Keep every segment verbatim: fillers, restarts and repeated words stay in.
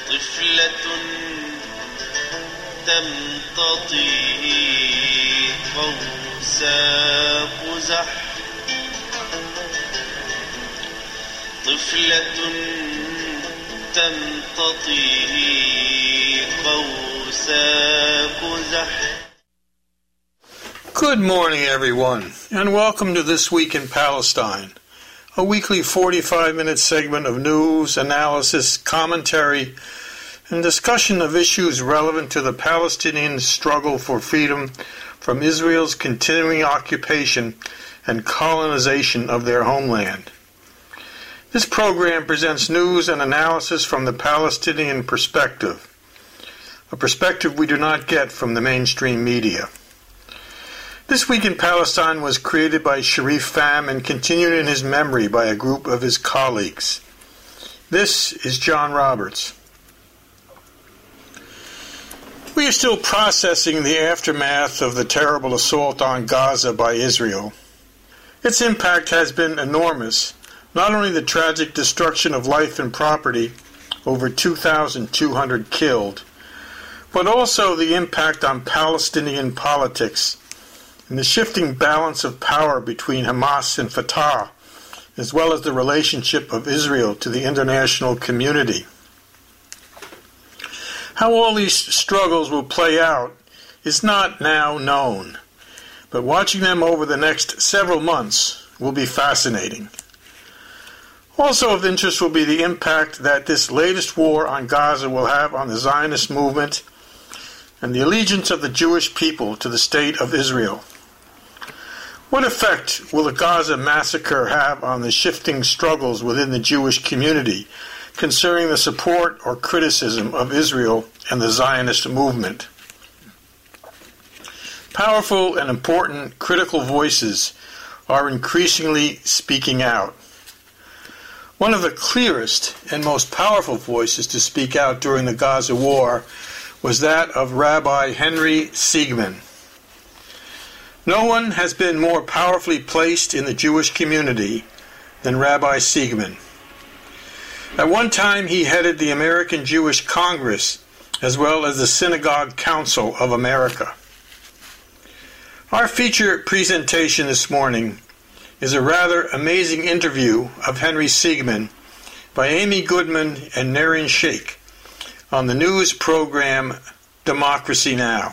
طفلة تمتطي قوس قزح طفلة تمتطي قوس قزح. Good morning, everyone, and welcome to This Week in Palestine, a weekly forty-five minute segment of news, analysis, commentary, and discussion of issues relevant to the Palestinian struggle for freedom from Israel's continuing occupation and colonization of their homeland. This program presents news and analysis from the Palestinian perspective, a perspective we do not get from the mainstream media. This Week in Palestine was created by Sharif Pham and continued in his memory by a group of his colleagues. This is John Roberts. We are still processing the aftermath of the terrible assault on Gaza by Israel. Its impact has been enormous, not only the tragic destruction of life and property, over two thousand two hundred killed, but also the impact on Palestinian politics and the shifting balance of power between Hamas and Fatah, as well as the relationship of Israel to the international community. How all these struggles will play out is not now known, but watching them over the next several months will be fascinating. Also of interest will be the impact that this latest war on Gaza will have on the Zionist movement and the allegiance of the Jewish people to the State of Israel. What effect will the Gaza massacre have on the shifting struggles within the Jewish community concerning the support or criticism of Israel and the Zionist movement? Powerful and important critical voices are increasingly speaking out. One of the clearest and most powerful voices to speak out during the Gaza war was that of Rabbi Henry Siegman. No one has been more powerfully placed in the Jewish community than Rabbi Siegman. At one time, he headed the American Jewish Congress as well as the Synagogue Council of America. Our feature presentation this morning is a rather amazing interview of Henry Siegman by Amy Goodman and Naren Sheikh on the news program Democracy Now!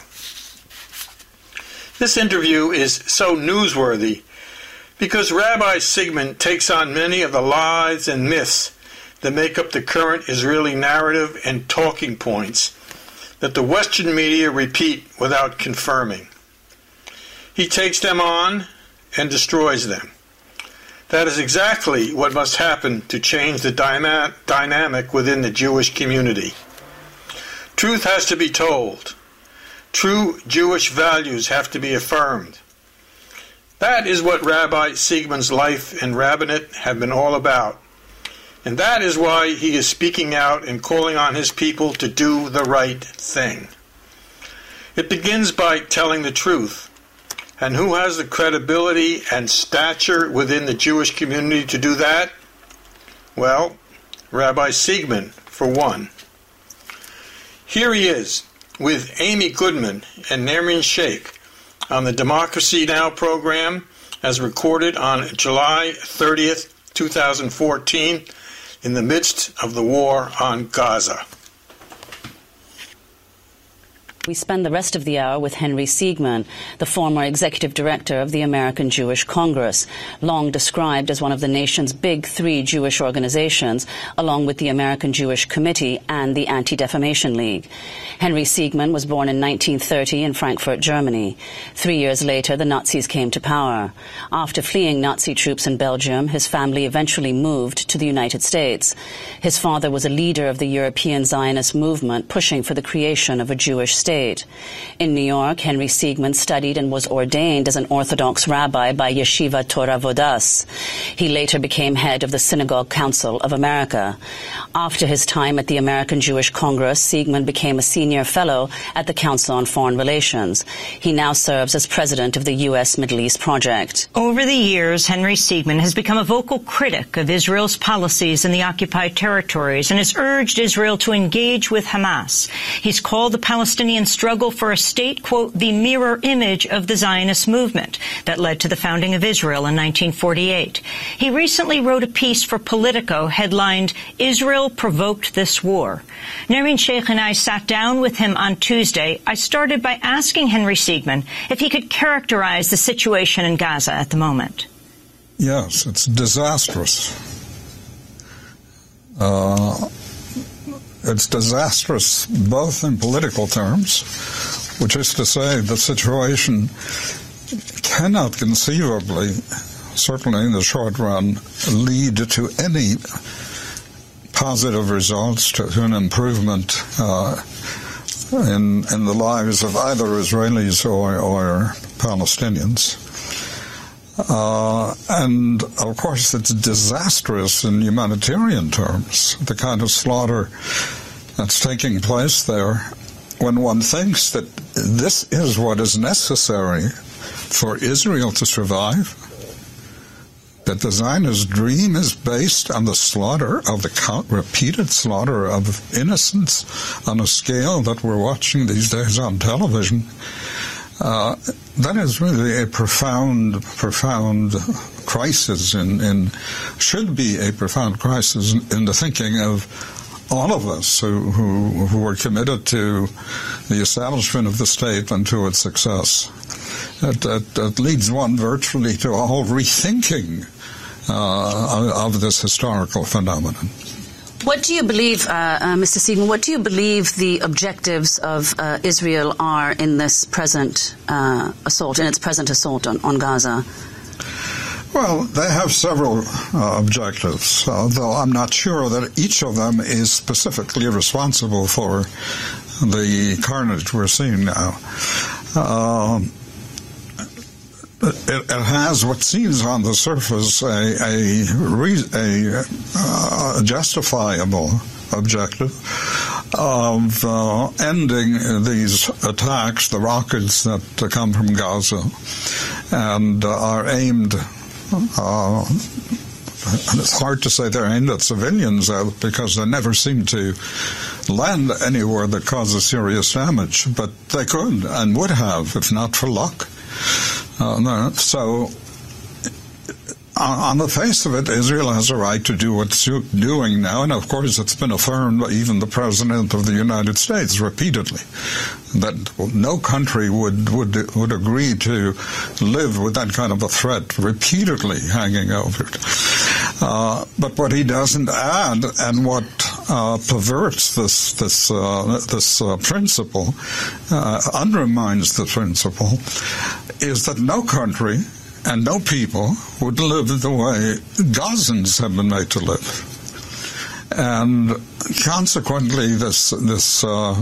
This interview is so newsworthy because Rabbi Siegman takes on many of the lies and myths that make up the current Israeli narrative and talking points that the Western media repeat without confirming. He takes them on and destroys them. That is exactly what must happen to change the dyma- dynamic within the Jewish community. Truth has to be told. True Jewish values have to be affirmed. That is what Rabbi Siegman's life and rabbinate have been all about. And that is why he is speaking out and calling on his people to do the right thing. It begins by telling the truth. And who has the credibility and stature within the Jewish community to do that? Well, Rabbi Siegman, for one. Here he is, with Amy Goodman and Naren Sheikh on the Democracy Now! Program as recorded on July thirtieth, twenty fourteen, in the midst of the war on Gaza. We spend the rest of the hour with Henry Siegman, the former executive director of the American Jewish Congress, long described as one of the nation's big three Jewish organizations, along with the American Jewish Committee and the Anti-Defamation League. Henry Siegman was born in nineteen thirty in Frankfurt, Germany. Three years later, the Nazis came to power. After fleeing Nazi troops in Belgium, his family eventually moved to the United States. His father was a leader of the European Zionist movement, pushing for the creation of a Jewish state State. In New York, Henry Siegman studied and was ordained as an Orthodox rabbi by Yeshiva Torah Vodas. He later became head of the Synagogue Council of America. After his time at the American Jewish Congress, Siegman became a senior fellow at the Council on Foreign Relations. He now serves as president of the U S Middle East Project. Over the years, Henry Siegman has become a vocal critic of Israel's policies in the occupied territories and has urged Israel to engage with Hamas. He's called the Palestinian struggle for a state, quote, the mirror image of the Zionist movement that led to the founding of Israel in nineteen forty-eight. He recently wrote a piece for Politico headlined, Israel Provoked This War. Nermeen Sheikh and I sat down with him on Tuesday. I started by asking Henry Siegman if he could characterize the situation in Gaza at the moment. Yes, it's disastrous. Uh, it's disastrous both in political terms, which is to say the situation cannot conceivably, certainly in the short run, lead to any positive results, to, to an improvement uh, in, in the lives of either Israelis or, or Palestinians. Uh, and, of course, it's disastrous in humanitarian terms, the kind of slaughter that's taking place there, when one thinks that this is what is necessary for Israel to survive, that the Zionist dream is based on the slaughter of the count, repeated slaughter of innocents on a scale that we're watching these days on television. Uh, that is really a profound, profound crisis, in, in should be a profound crisis in, in the thinking of all of us who, who, who are committed to the establishment of the state and to its success. It, it, it leads one virtually to a whole rethinking uh, of this historical phenomenon. What do you believe, uh, uh, Mister Siegman, what do you believe the objectives of uh, Israel are in this present uh, assault, in its present assault on, on Gaza? Well, they have several uh, objectives, although I'm not sure that each of them is specifically responsible for the carnage we're seeing now. Uh, It, it has what seems on the surface a, a, a uh, justifiable objective of uh, ending these attacks, the rockets that uh, come from Gaza, and uh, are aimed, uh, it's hard to say they're aimed at civilians uh, because they never seem to land anywhere that causes serious damage, but they could and would have if not for luck. Uh, so, on the face of it, Israel has a right to do what it's doing now, and of course it's been affirmed by even the President of the United States repeatedly, that no country would, would, would agree to live with that kind of a threat repeatedly hanging over it. Uh, but what he doesn't add, and what uh, perverts this this uh, this uh, principle, uh, undermines the principle, is that no country and no people would live the way Gazans have been made to live, and consequently, this this uh,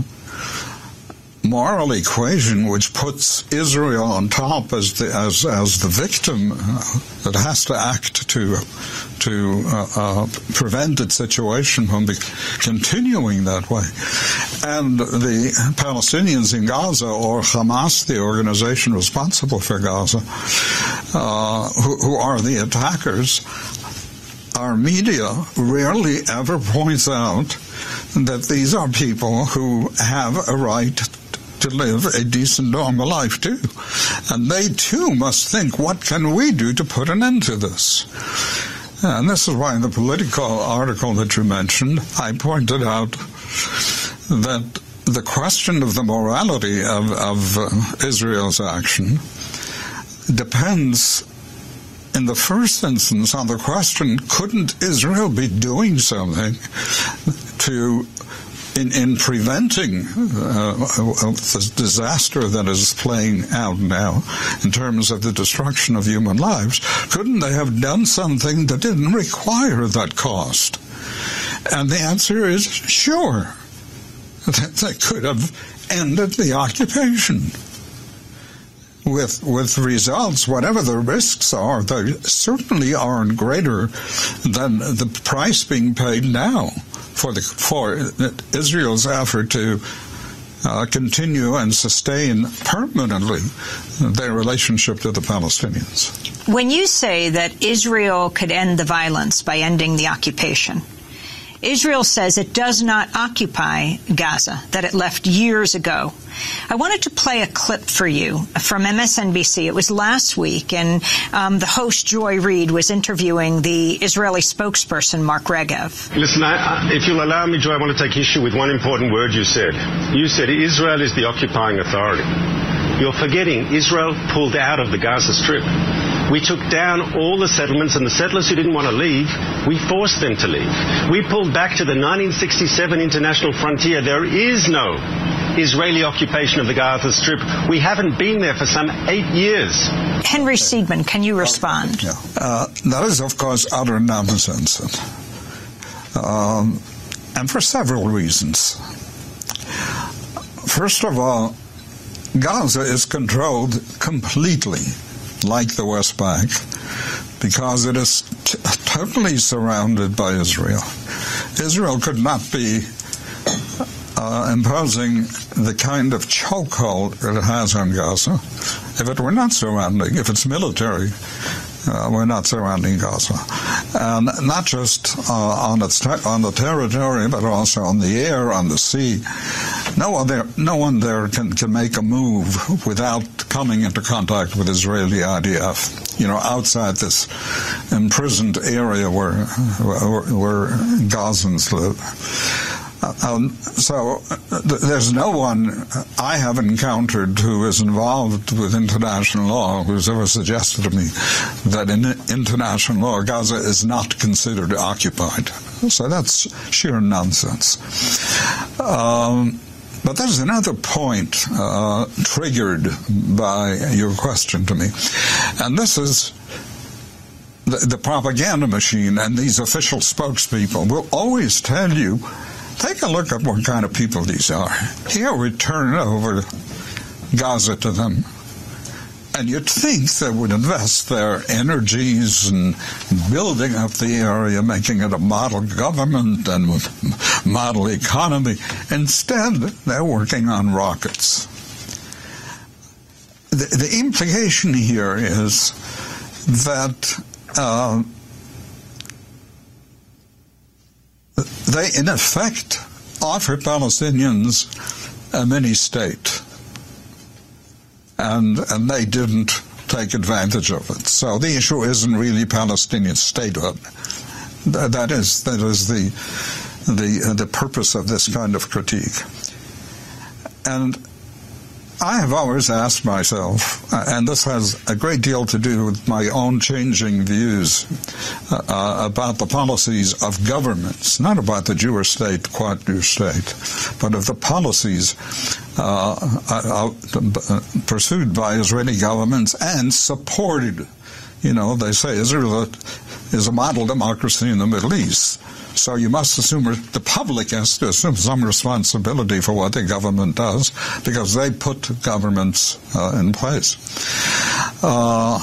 moral equation which puts Israel on top as the as as the victim uh, that has to act to to uh, uh, prevent its situation from be continuing that way, and the Palestinians in Gaza, or Hamas, the organization responsible for Gaza, uh, who, who are the attackers, our media rarely ever points out that these are people who have a right to live a decent, normal life, too. And they, too, must think, what can we do to put an end to this? And this is why in the Politico article that you mentioned, I pointed out that the question of the morality of, of uh, Israel's action depends, in the first instance, on the question, couldn't Israel be doing something to In, in preventing uh, the disaster that is playing out now in terms of the destruction of human lives? Couldn't they have done something that didn't require that cost? And the answer is sure. They could have ended the occupation. With with results, whatever the risks are, they certainly aren't greater than the price being paid now for the for Israel's effort to uh, continue and sustain permanently their relationship to the Palestinians. When you say that Israel could end the violence by ending the occupation, Israel says it does not occupy Gaza, that it left years ago. I wanted to play a clip for you from M S N B C. It was last week, and um, the host, Joy Reid, was interviewing the Israeli spokesperson, Mark Regev. Listen, I, I, if you'll allow me, Joy, I want to take issue with one important word you said. You said Israel is the occupying authority. You're forgetting Israel pulled out of the Gaza Strip. We took down all the settlements, and the settlers who didn't want to leave, we forced them to leave. We pulled back to the nineteen sixty-seven international frontier. There is no Israeli occupation of the Gaza Strip. We haven't been there for some eight years. Henry Siegman, can you respond? Yeah. Uh, that is, of course, utter nonsense. Um, and for several reasons. First of all, Gaza is controlled completely, like the West Bank, because it is t- totally surrounded by Israel. Israel could not be uh, imposing the kind of chokehold that it has on Gaza if it were not surrounding, if it's military, uh, we're not surrounding Gaza. And not just uh, on, its ter- on the territory, but also on the air, on the sea. No one there, no one there can, can make a move without coming into contact with Israeli I D F, you know, outside this imprisoned area where where, where Gazans live. Um, so th- there's no one I have encountered who is involved with international law who's ever suggested to me that in international law Gaza is not considered occupied. So that's sheer nonsense. Um, But there's another point uh, triggered by your question to me, and this is the, the propaganda machine, and these official spokespeople will always tell you, take a look at what kind of people these are. Here we turn over Gaza to them. And you'd think they would invest their energies in building up the area, making it a model government and model economy. Instead, they're working on rockets. The, the implication here is that uh, they, in effect, offer Palestinians a mini-state. And, and they didn't take advantage of it. So the issue isn't really Palestinian statehood. That, that is that is the the uh, the purpose of this kind of critique. And I have always asked myself, uh, and this has a great deal to do with my own changing views uh, uh, about the policies of governments, not about the Jewish state, quote, new state, but of the policies uh, uh, uh, pursued by Israeli governments and supported. You know, they say Israel is a model democracy in the Middle East. So you must assume the public has to assume some responsibility for what the government does, because they put governments uh, in place. Uh,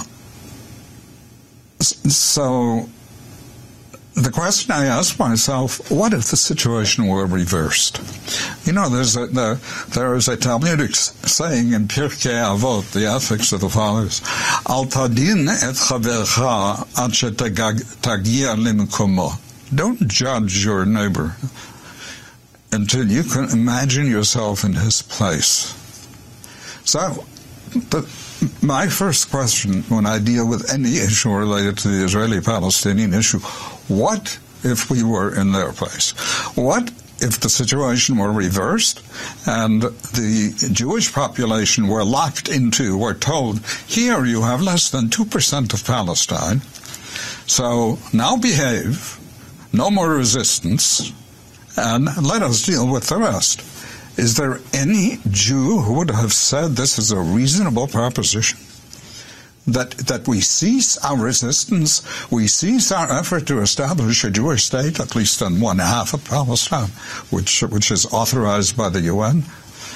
so the question I ask myself, what if the situation were reversed? You know, there's a, there, there is a Talmudic saying in Pirkei Avot, the ethics of the fathers, Al tadin et chavercha ad shetagia limkomo. Don't judge your neighbor until you can imagine yourself in his place. So, the, my first question when I deal with any issue related to the Israeli-Palestinian issue, what if we were in their place? What if the situation were reversed and the Jewish population were locked into, were told, here you have less than two percent of Palestine, so now behave, no more resistance, and let us deal with the rest. Is there any Jew who would have said this is a reasonable proposition? That that we cease our resistance, we cease our effort to establish a Jewish state, at least in one half of Palestine, which which is authorized by the U N?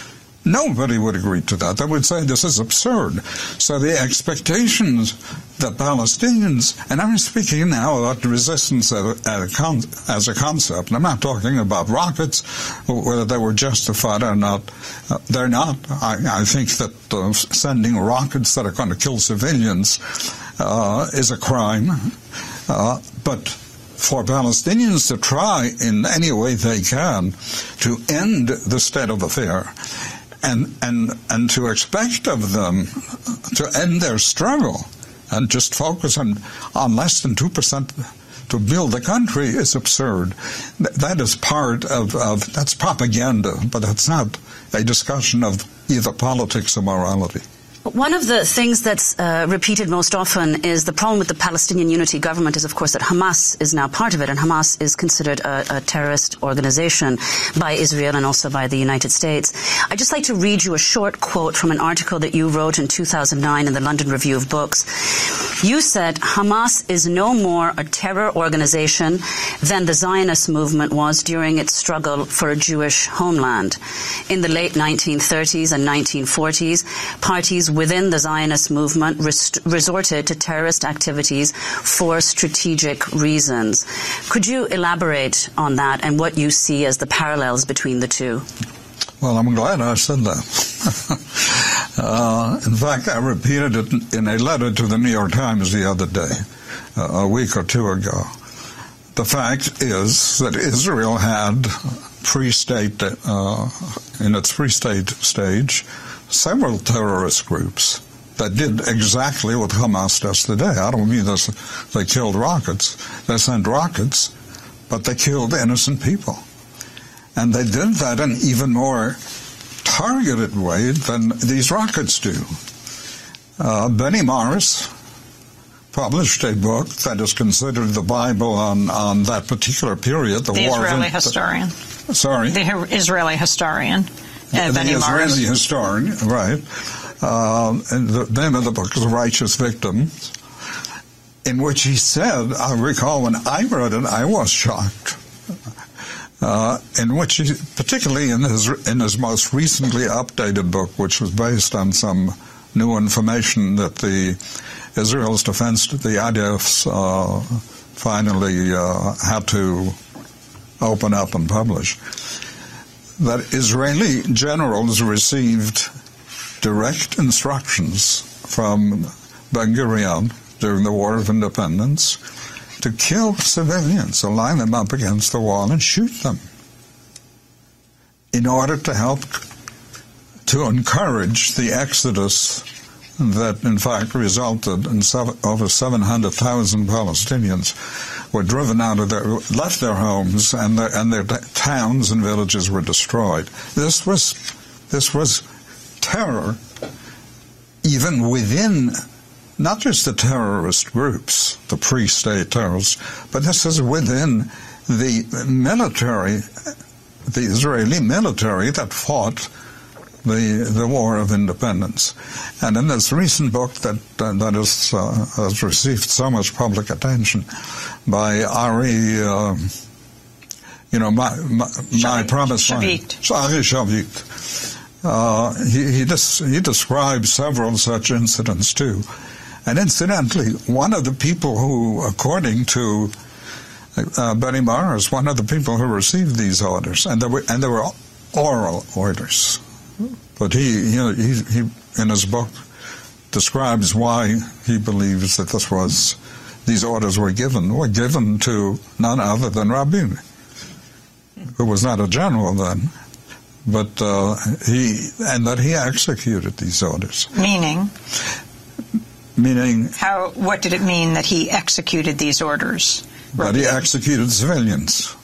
Nobody would agree to that. They would say this is absurd. So the expectations that Palestinians, and I'm speaking now about resistance as a, as a concept, and I'm not talking about rockets, whether they were justified or not. Uh, they're not. I, I think that uh, sending rockets that are going to kill civilians uh, is a crime. Uh, but for Palestinians to try in any way they can to end the state of affair, And, and and to expect of them to end their struggle and just focus on, on less than two percent to build the country is absurd. Th- that is part of, of, that's propaganda, but that's not a discussion of either politics or morality. One of the things that's uh, repeated most often is the problem with the Palestinian Unity Government is, of course, that Hamas is now part of it, and Hamas is considered a, a terrorist organization by Israel and also by the United States. I'd just like to read you a short quote from an article that you wrote in two thousand nine in the London Review of Books. You said, Hamas is no more a terror organization than the Zionist movement was during its struggle for a Jewish homeland. In the late nineteen thirties and nineteen forties, parties within the Zionist movement res- resorted to terrorist activities for strategic reasons. Could you elaborate on that and what you see as the parallels between the two? Well, I'm glad I said that. uh, in fact, I repeated it in a letter to the New York Times the other day, uh, a week or two ago. The fact is that Israel had pre-state, uh, in its pre-state stage, several terrorist groups that did exactly what Hamas does today. I don't mean this, they killed rockets. They sent rockets, but they killed innocent people. And they did that in an even more targeted way than these rockets do. Uh, Benny Morris published a book that is considered the Bible on, on that particular period. The, the war Israeli of, historian. Sorry? The Israeli historian. Uh, the Benny Israeli Morris. historian, right. Uh, and the name of the book is Righteous Victims, in which he said, I recall when I read it, I was shocked, uh, in which he, particularly in his, in his most recently updated book, which was based on some new information that the Israel's defense, the I D Fs, uh, finally uh, had to open up and publish, that Israeli generals received direct instructions from Ben-Gurion during the War of Independence to kill civilians, to line them up against the wall and shoot them in order to help to encourage the exodus that in fact resulted in seven, over seven hundred thousand Palestinians were driven out of their, left their homes, and their, and their towns and villages were destroyed. This was, this was terror, even within not just the terrorist groups, the pre-state terrorists, but this is within the military, the Israeli military that fought the the War of Independence. And in this recent book that uh, that is, uh, has received so much public attention by Ari, uh, you know, my my, my promised Shavit. Ari Shavit. Uh, he he, des- he describes several such incidents too. And incidentally, one of the people who, according to uh, Benny Morris, one of the people who received these orders, and there were and there were oral orders. But he, you know, he, he, in his book, describes why he believes that this was, these orders were given, were given to none other than Rabin, who was not a general then, but uh, he, and that he executed these orders. Meaning? Meaning? How? What did it mean that he executed these orders? That he executed civilians.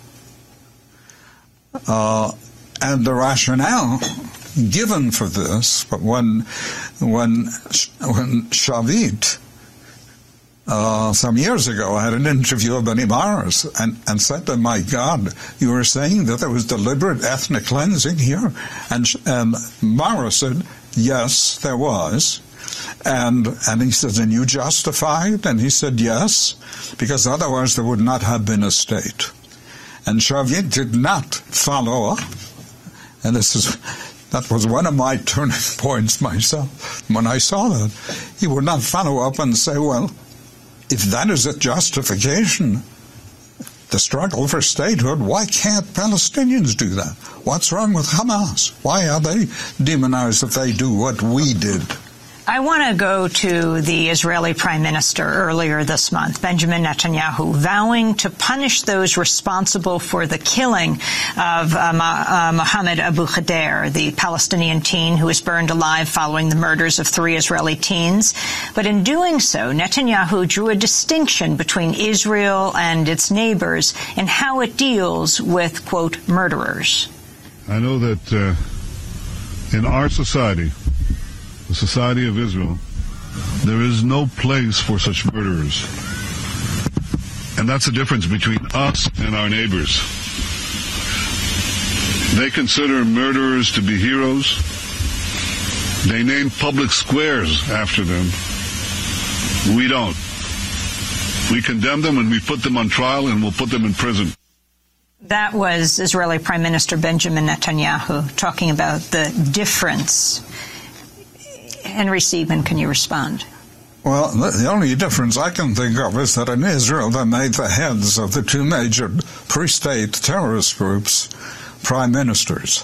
Uh, and the rationale given for this, but when when when Shavit uh, some years ago had an interview of Benny Morris and, and said to him, "My God, you were saying that there was deliberate ethnic cleansing here," and and Morris said, "Yes, there was." And and he says, "And you justified?" And he said, "Yes, because otherwise there would not have been a state." And Shavit did not follow up. And this is That was one of my turning points myself. When I saw that, he would not follow up and say, well, if that is a justification, the struggle for statehood, why can't Palestinians do that? What's wrong with Hamas? Why are they demonized if they do what we did? I want to go to the Israeli Prime Minister earlier this month, Benjamin Netanyahu, vowing to punish those responsible for the killing of uh, uh, Mohammed Abu Khader, the Palestinian teen who was burned alive following the murders of three Israeli teens. But in doing so, Netanyahu drew a distinction between Israel and its neighbors in how it deals with, quote, murderers. I know that uh, in our society, the society of Israel, there is no place for such murderers. And that's the difference between us and our neighbors. They consider murderers to be heroes. They name public squares after them. We don't. We condemn them and we put them on trial and we'll put them in prison. That was Israeli Prime Minister Benjamin Netanyahu talking about the difference. Henry Siegman, can you respond? Well, the only difference I can think of is that in Israel they made the heads of the two major pre-state terrorist groups prime ministers.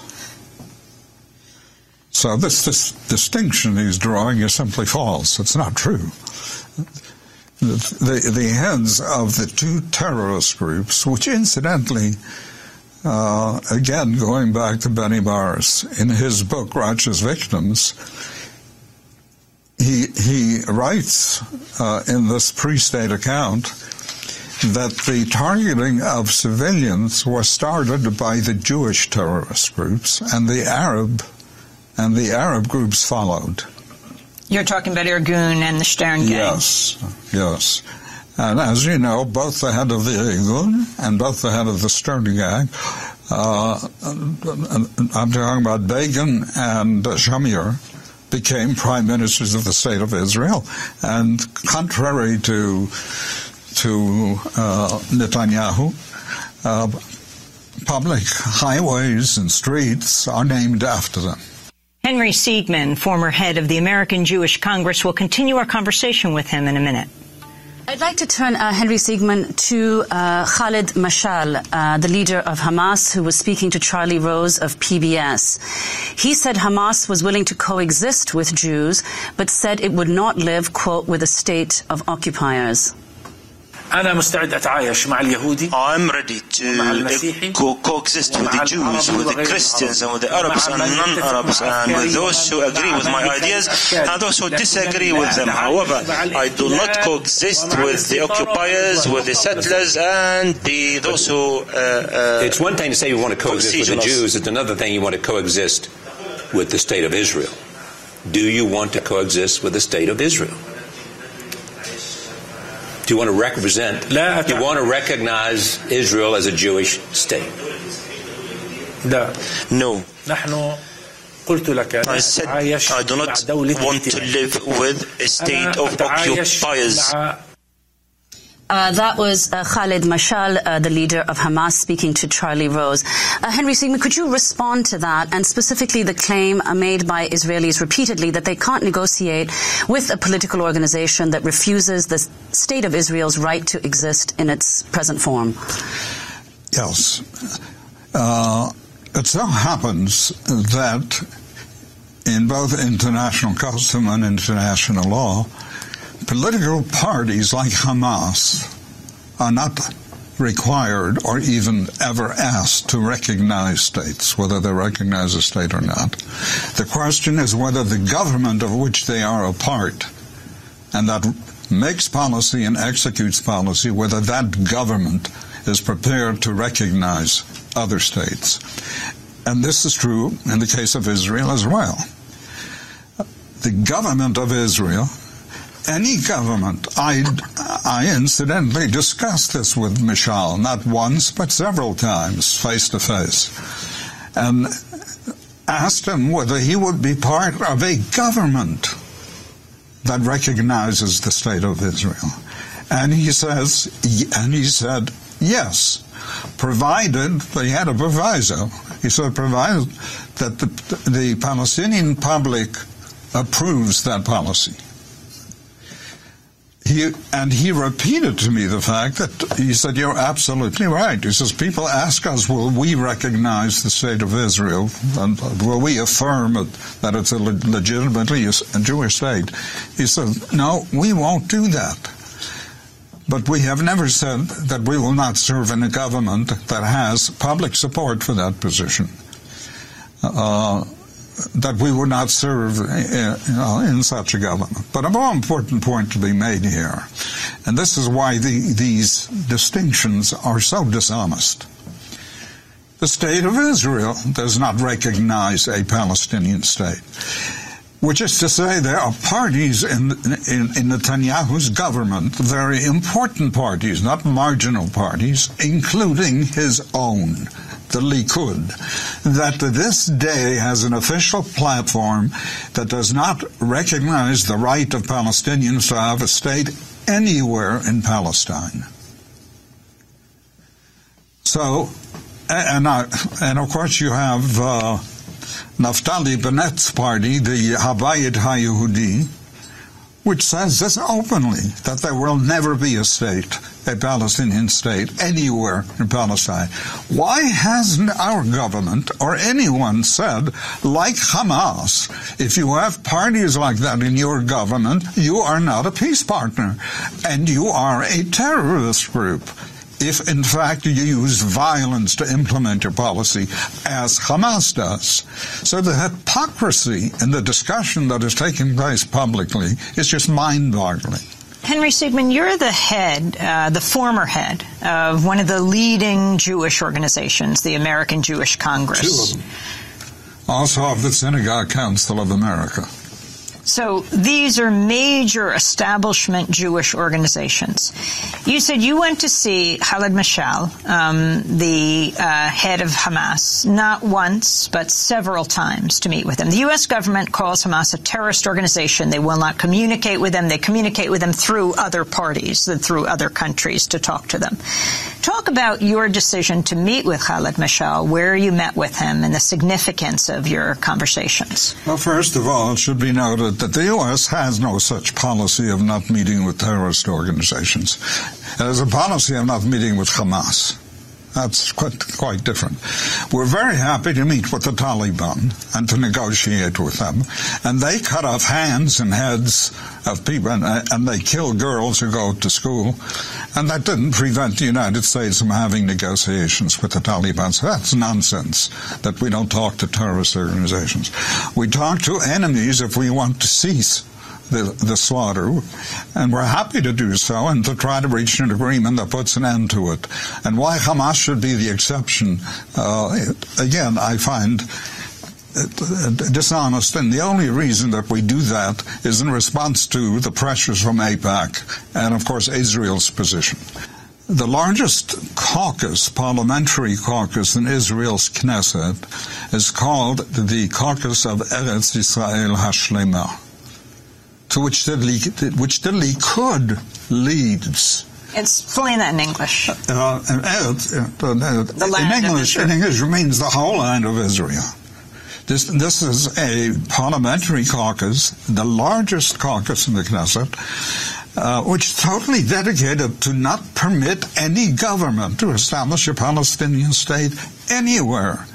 So this, this distinction he's drawing is simply false. It's not true. The, the, the heads of the two terrorist groups, which incidentally, uh, again, going back to Benny Morris, in his book, Righteous Victims, He he writes uh, in this pre-state account that the targeting of civilians was started by the Jewish terrorist groups, and the Arab and the Arab groups followed. You're talking about Irgun and the Stern gang. Yes, yes. And as you know, both the head of the Irgun and both the head of the Stern gang, uh, I'm talking about Begin and Shamir, became prime ministers of the state of Israel. And contrary to to uh, Netanyahu, uh, public highways and streets are named after them. Henry Siegman, former head of the American Jewish Congress, will continue our conversation with him in a minute. I'd like to turn, uh, Henry Siegman, to uh, Khalid Mashal, uh, the leader of Hamas, who was speaking to Charlie Rose of P B S. He said Hamas was willing to coexist with Jews, but said it would not live, quote, with a state of occupiers. I'm ready to co- coexist with the Jews, with the Christians, and with the Arabs and non-Arabs, and with those who agree with my ideas and those who disagree with them. However, I do not coexist with the occupiers, with the settlers, and the those who... Uh, uh, it's one thing to say you want to coexist with the Jews. It's another thing you want to coexist with the state of Israel. Do you want to coexist with the state of Israel? Do you want to represent, do you want to recognize Israel as a Jewish state? No. I said I do not want to live with a state of occupiers. Uh, that was uh, Khalid Mashal, uh, the leader of Hamas, speaking to Charlie Rose. Uh, Henry Siegman, could you respond to that, and specifically the claim uh, made by Israelis repeatedly that they can't negotiate with a political organization that refuses the state of Israel's right to exist in its present form? Yes. Uh, it so happens that in both international custom and international law, political parties like Hamas are not required or even ever asked to recognize states, whether they recognize a state or not. The question is whether the government of which they are a part and that makes policy and executes policy, whether that government is prepared to recognize other states. And this is true in the case of Israel as well. The government of Israel, any government, I, I incidentally discussed this with Mishal, not once, but several times, face to face, and asked him whether he would be part of a government that recognizes the state of Israel. And he says, and he said, yes, provided they had a proviso. He said, provided that the, the Palestinian public approves that policy. He, and he repeated to me the fact that, he said, you're absolutely right. He says, people ask us, will we recognize the state of Israel? And will we affirm that it's a legitimately a Jewish state? He said, no, we won't do that. But we have never said that we will not serve in a government that has public support for that position. Uh, that we would not serve in, you know, in such a government. But a more important point to be made here, and this is why the, these distinctions are so dishonest. The state of Israel does not recognize a Palestinian state, which is to say there are parties in, in, in Netanyahu's government, very important parties, not marginal parties, including his own, the Likud, that to this day has an official platform that does not recognize the right of Palestinians to have a state anywhere in Palestine. So, and, I, and of course you have uh, Naftali Bennett's party, the Habayit HaYehudi, which says this openly, that there will never be a state, a Palestinian state, anywhere in Palestine. Why hasn't our government or anyone said, like Hamas, if you have parties like that in your government, you are not a peace partner, and you are a terrorist group, if in fact you use violence to implement your policy, as Hamas does. So the hypocrisy in the discussion that is taking place publicly is just mind-boggling. Henry Siegman, you're the head, uh, the former head of one of the leading Jewish organizations, the American Jewish Congress. Two of them. Also of the Synagogue Council of America. So these are major establishment Jewish organizations. You said you went to see Khaled Mashal, um, the uh, head of Hamas, not once, but several times to meet with him. The U S government calls Hamas a terrorist organization. They will not communicate with them. They communicate with them through other parties, through other countries to talk to them. Talk about your decision to meet with Khaled Mashal, where you met with him, and the significance of your conversations. Well, first of all, it should be noted that the U S has no such policy of not meeting with terrorist organizations. It has a policy of not meeting with Hamas. That's quite, quite different. We're very happy to meet with the Taliban and to negotiate with them. And they cut off hands and heads of people, and, and they kill girls who go to school. And that didn't prevent the United States from having negotiations with the Taliban. So that's nonsense, that we don't talk to terrorist organizations. We talk to enemies if we want to cease The, the slaughter, and we're happy to do so and to try to reach an agreement that puts an end to it. And why Hamas should be the exception, uh, again, I find dishonest, and the only reason that we do that is in response to the pressures from AIPAC and, of course, Israel's position. The largest caucus, parliamentary caucus in Israel's Knesset, is called the Caucus of Eretz Yisrael Hashlema, to which the, which the Likud leads. Explain that in English. Uh, and, uh, uh, in English, in English, it means the whole land of Israel. This, this is a parliamentary caucus, the largest caucus in the Knesset, uh, which is totally dedicated to not permit any government to establish a Palestinian state anywhere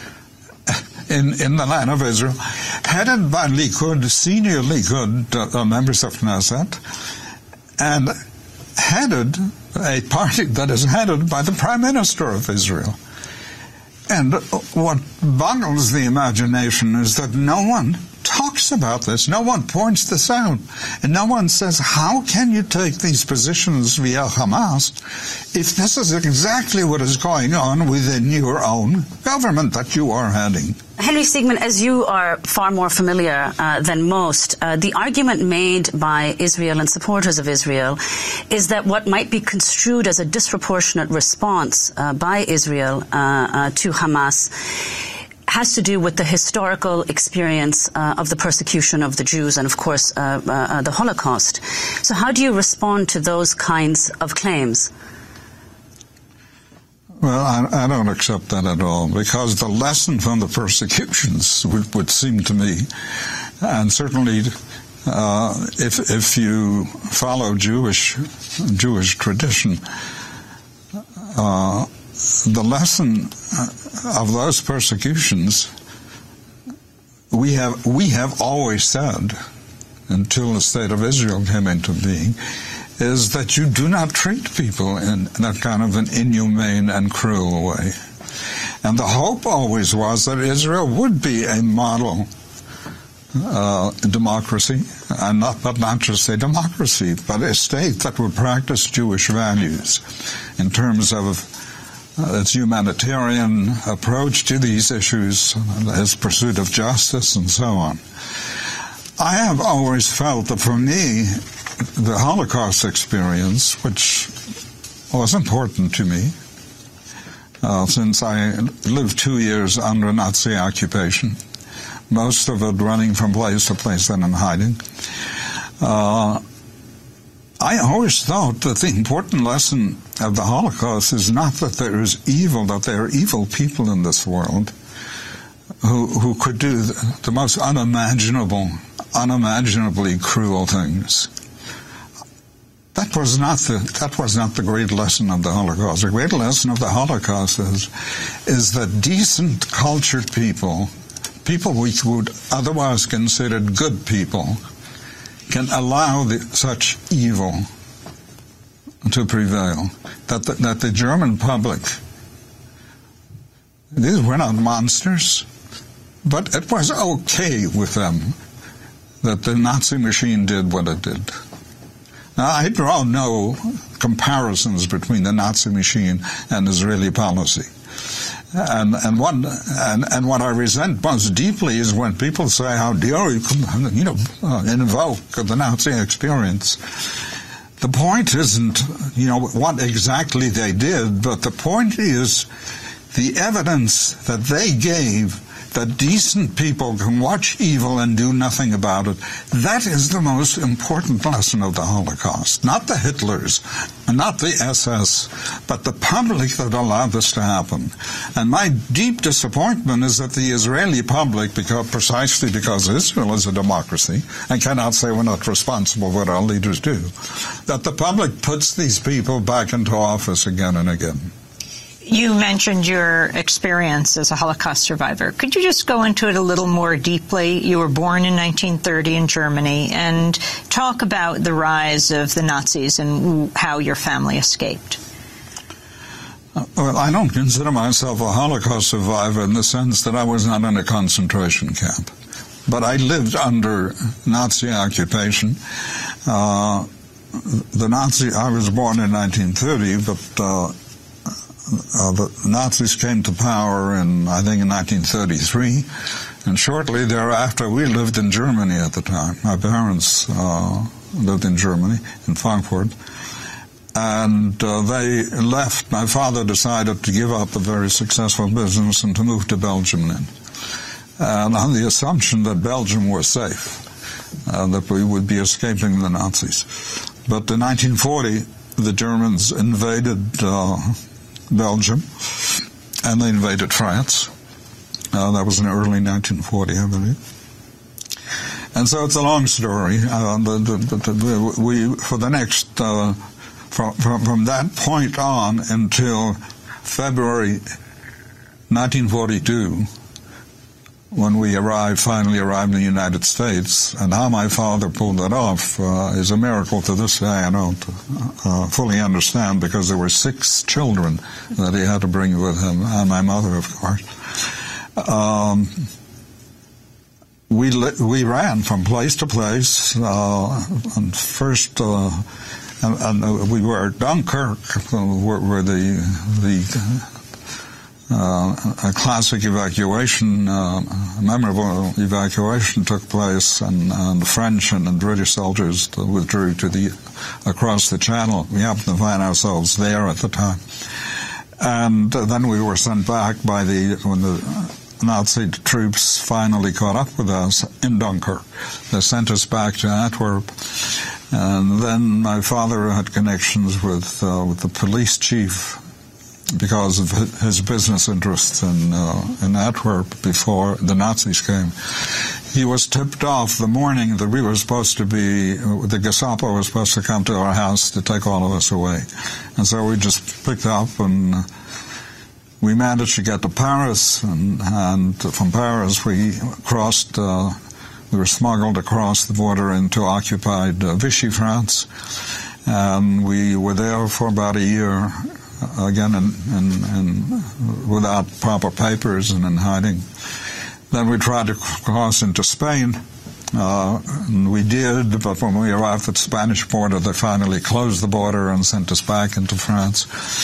in, in the land of Israel, headed by Likud, senior Likud uh, members of Knesset, and headed, a party that is headed by the Prime Minister of Israel. And what boggles the imagination is that no one talks about this, no one points this out, and no one says, how can you take these positions via Hamas if this is exactly what is going on within your own government that you are heading? Henry Siegman, as you are far more familiar uh, than most, uh, the argument made by Israel and supporters of Israel is that what might be construed as a disproportionate response uh, by Israel uh, uh, to Hamas has to do with the historical experience uh, of the persecution of the Jews and, of course, uh, uh, the Holocaust. So how do you respond to those kinds of claims? Well, I, I don't accept that at all, because the lesson from the persecutions would, would seem to me, and certainly uh, if if you follow Jewish Jewish tradition, uh, the lesson of those persecutions, we have we have always said, until the State of Israel came into being, is that you do not treat people in that kind of an inhumane and cruel way. And the hope always was that Israel would be a model uh, democracy, and not, but not just a democracy, but a state that would practice Jewish values in terms of uh, its humanitarian approach to these issues, its pursuit of justice, and so on. I have always felt that for me, the Holocaust experience, which was important to me, uh, since I lived two years under Nazi occupation, most of it running from place to place and in hiding, uh, I always thought that the important lesson of the Holocaust is not that there is evil, that there are evil people in this world who, who could do the, the most unimaginable, unimaginably cruel things. That was not the that was not the great lesson of the Holocaust. The great lesson of the Holocaust is is that decent, cultured people, people we would otherwise consider good people, can allow the, such evil to prevail. That the, that the German public, these were not monsters, but it was okay with them that the Nazi machine did what it did. Now, I draw no comparisons between the Nazi machine and Israeli policy. And and one and, and what I resent most deeply is when people say, how dare you, you know, uh, invoke the Nazi experience. The point isn't, you know, what exactly they did, but the point is the evidence that they gave that decent people can watch evil and do nothing about it. That is the most important lesson of the Holocaust. Not the Hitlers, not the S S, but the public that allowed this to happen. And my deep disappointment is that the Israeli public, because precisely because Israel is a democracy and cannot say we're not responsible for what our leaders do, that the public puts these people back into office again and again. You mentioned your experience as a Holocaust survivor. Could you just go into it a little more deeply? You were born in nineteen thirty in Germany, and talk about the rise of the Nazis and how your family escaped. Uh, well, I don't consider myself a Holocaust survivor in the sense that I was not in a concentration camp. But I lived under Nazi occupation. Uh, the Nazi, I was born in nineteen thirty, but uh, Uh, the Nazis came to power in, I think, in nineteen thirty-three, and shortly thereafter we lived in Germany at the time. My parents uh, lived in Germany, in Frankfurt, and uh, they left. My father decided to give up a very successful business and to move to Belgium then, and on the assumption that Belgium was safe, uh, that we would be escaping the Nazis. But in nineteen forty, the Germans invaded uh, Belgium, and they invaded France. Uh, that was in early nineteen forty, I believe. And so it's a long story. Uh, the, the, the, the, we, for the next, uh, from, from, from that point on until February nineteen forty-two, when we arrived, finally arrived in the United States, and how my father pulled that off uh, is a miracle to this day. I don't uh, fully understand, because there were six children that he had to bring with him, and my mother, of course. Um, we li- we ran from place to place, uh, and first, uh, and, and we were at Dunkirk, where, where the the Uh, a classic evacuation, uh, a memorable evacuation took place, and, and the French and the British soldiers withdrew to the across the Channel. We happened to find ourselves there at the time, and uh, then we were sent back by the when the Nazi troops finally caught up with us in Dunkirk. They sent us back to Antwerp, and then my father had connections with uh, with the police chief because of his business interests in, uh, in Antwerp before the Nazis came. He was tipped off the morning that we were supposed to be, the Gestapo was supposed to come to our house to take all of us away. And so we just picked up and we managed to get to Paris, and, and from Paris we crossed, uh, we were smuggled across the border into occupied uh, Vichy, France. And we were there for about a year, again, in, in, in, without proper papers and in hiding. Then we tried to cross into Spain, uh, and we did, but when we arrived at the Spanish border, they finally closed the border and sent us back into France.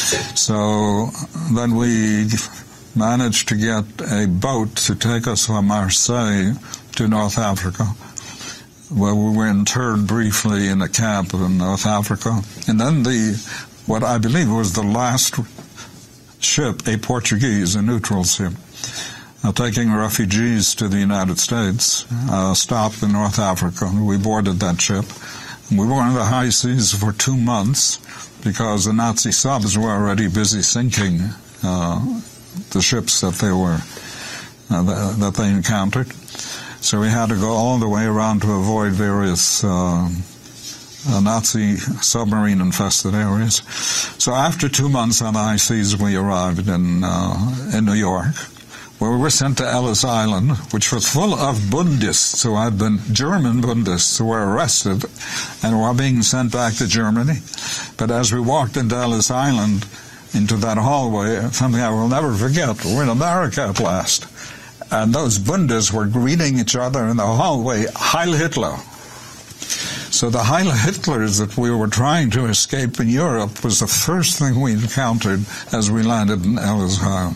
So then we managed to get a boat to take us from Marseille to North Africa, where we were interred briefly in a camp in North Africa. And then the, what I believe was the last ship, a Portuguese, a neutral ship, uh, taking refugees to the United States, uh, stopped in North Africa. We boarded that ship. We were in the high seas for two months because the Nazi subs were already busy sinking uh, the ships that they were uh, that, that they encountered. So we had to go all the way around to avoid various uh, uh, Nazi submarine-infested areas. So after two months on the high seas, we arrived in uh, in New York, where we were sent to Ellis Island, which was full of Bundists who had been German Bundists who were arrested and were being sent back to Germany. But as we walked into Ellis Island, into that hallway, something I will never forget, we're in America at last. And those Bundes were greeting each other in the hallway, Heil Hitler. So the Heil Hitlers that we were trying to escape in Europe was the first thing we encountered as we landed in Ellis Island.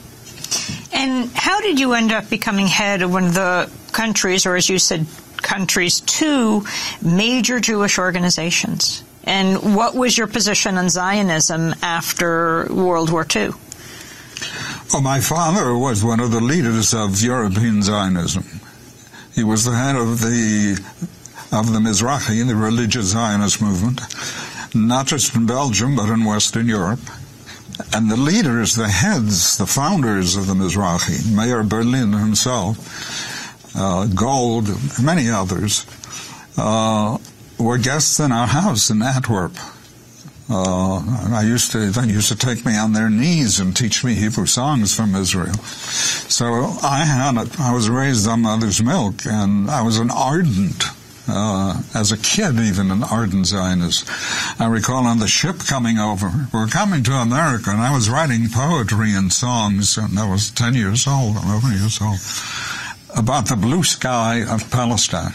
And how did you end up becoming head of one of the countries, or as you said, countries, two major Jewish organizations? And what was your position on Zionism after World War Two? Oh, my father was one of the leaders of European Zionism. He was the head of the of the Mizrahi, the religious Zionist movement, not just in Belgium, but in Western Europe. And the leaders, the heads, the founders of the Mizrahi, Mayor Berlin himself, uh, Gold, many others, uh, were guests in our house in Antwerp. Uh, I used to, they used to take me on their knees and teach me Hebrew songs from Israel. So I had, a, I was raised on mother's milk, and I was an ardent, uh, as a kid even, an ardent Zionist. I recall on the ship coming over, we were coming to America, and I was writing poetry and songs, and I was ten years old, eleven years old, about the blue sky of Palestine.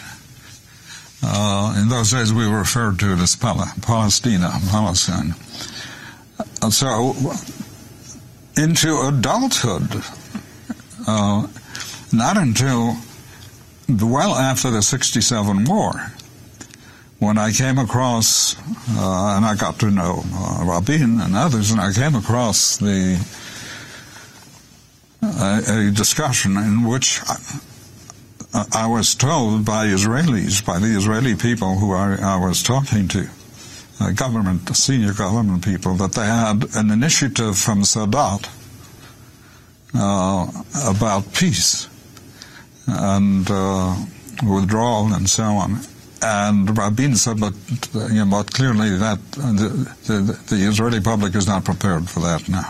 Uh, in those days, we were referred to it as Pal- Palestina, Palestine. Uh, so, into adulthood, uh, not until well after the sixty-seven war, when I came across, uh, and I got to know uh, Rabin and others, and I came across the uh, a discussion in which I, I was told by Israelis, by the Israeli people who I, I was talking to, uh, government, senior government people, that they had an initiative from Sadat uh, about peace and uh, withdrawal and so on. And Rabin said, but, you know, but clearly that the, the, the Israeli public is not prepared for that now.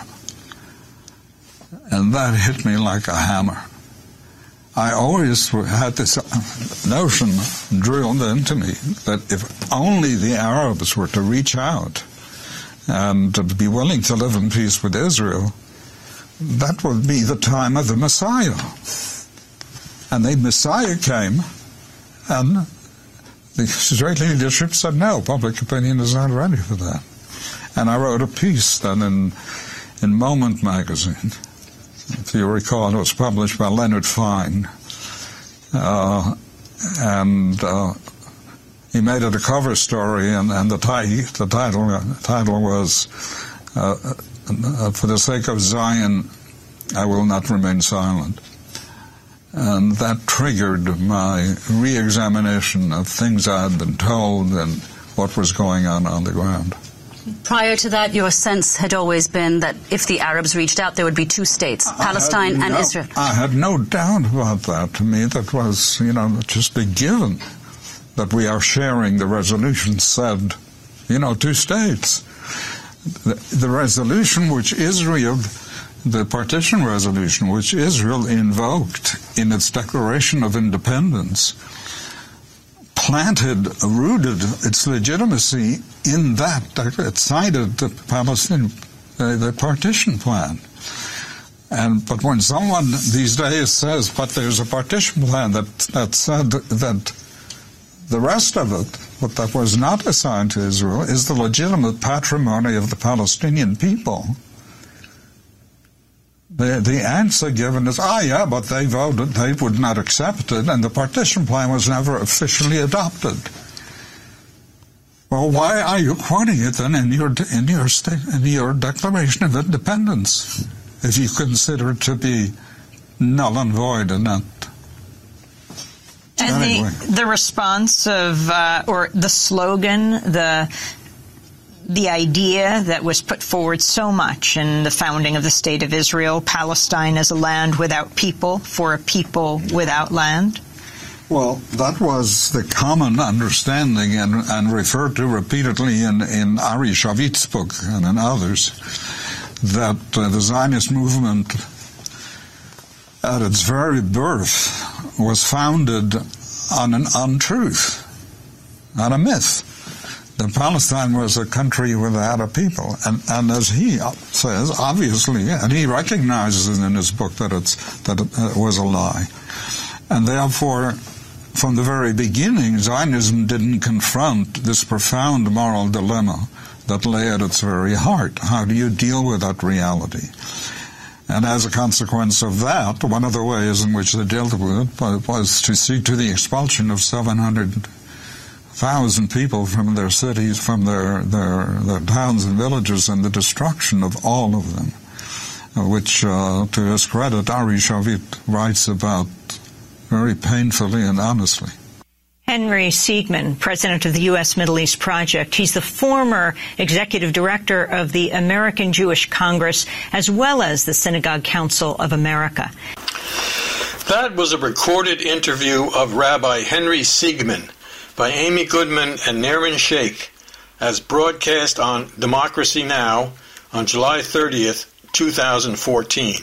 And that hit me like a hammer. I always had this notion drilled into me that if only the Arabs were to reach out and to be willing to live in peace with Israel, that would be the time of the Messiah. And the Messiah came, and the Israeli leadership said, no, public opinion is not ready for that. And I wrote a piece then in, in Moment magazine. If you recall, it was published by Leonard Fine. Uh, and uh, he made it a cover story, and, and the, ti- the title the title was, uh, uh, For the Sake of Zion, I Will Not Remain Silent. And that triggered my re-examination of things I had been told and what was going on on the ground. Prior to that, your sense had always been that if the Arabs reached out, there would be two states, Palestine and no, Israel. I had no doubt about that. To me, that was, you know, just a given that we are sharing. The resolution said, you know, two states. The, the resolution which Israel, the partition resolution, which Israel invoked in its declaration of independence, planted, rooted its legitimacy in that. It cited the Palestinian, uh, the partition plan. And but when someone these days says, but there's a partition plan that, that said that the rest of it, what that was not assigned to Israel, is the legitimate patrimony of the Palestinian people, The, the answer given is, ah, yeah, but they voted, they would not accept it, and the partition plan was never officially adopted. Well, why are you quoting it then in your in your state, in your Declaration of Independence, if you consider it to be null and void and not? And anyway. the the response of uh, or the slogan, the. The idea that was put forward so much in the founding of the State of Israel, Palestine as a land without people, for a people without land? Well, that was the common understanding and, and referred to repeatedly in, in Ari Shavit's book and in others, that uh, the Zionist movement at its very birth was founded on an untruth, on a myth. That Palestine was a country without a people. And, and as he says, obviously, and he recognizes in his book that, it's, that it was a lie. And therefore, from the very beginning, Zionism didn't confront this profound moral dilemma that lay at its very heart. How do you deal with that reality? And as a consequence of that, one of the ways in which they dealt with it was to see to the expulsion of seven hundred thousand people from their cities, from their, their, their towns and villages, and the destruction of all of them, which, uh, to his credit, Ari Shavit writes about very painfully and honestly. Henry Siegman, president of the U S Middle East Project. He's the former executive director of the American Jewish Congress, as well as the Synagogue Council of America. That was a recorded interview of Rabbi Henry Siegman by Amy Goodman and Naren Sheikh, as broadcast on Democracy Now! On July thirtieth, two thousand fourteen.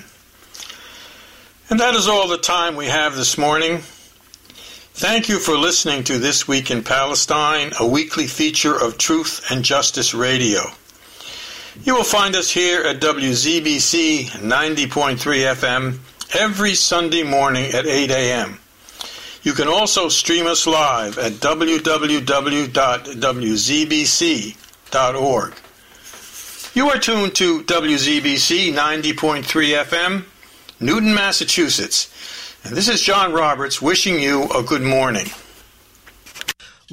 And that is all the time we have this morning. Thank you for listening to This Week in Palestine, a weekly feature of Truth and Justice Radio. You will find us here at W Z B C ninety point three F M every Sunday morning at eight a.m. You can also stream us live at w w w dot w z b c dot org. You are tuned to W Z B C ninety point three F M, Newton, Massachusetts. And this is John Roberts wishing you a good morning.